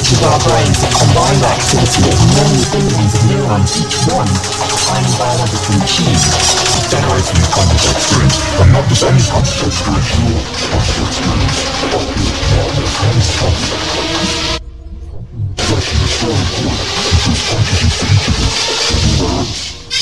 each of our brains, the combined activity of many billions of neurons, each one a tiny biological machine, generating a conscious experience, and not just any conscious experience, your conscious experience, but your conscious expression is so important, because consciousness for each of us is nowhere else.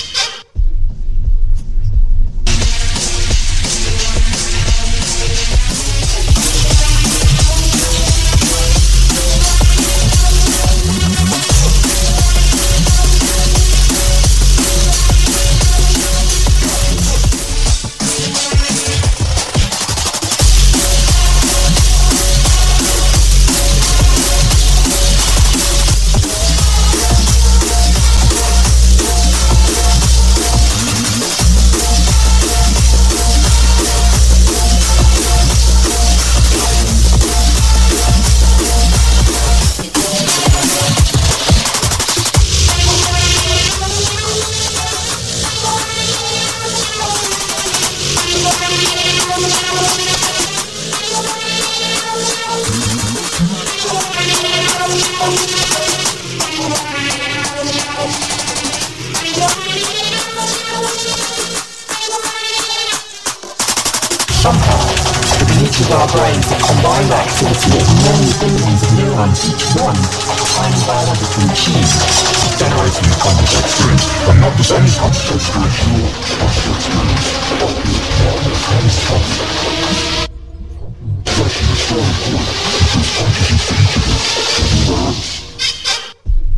Somehow, within each of our brains, the combined activity of many billions of neurons, each one a tiny biological machine, generating a conscious experience, and not just any conscious experience, your conscious experience.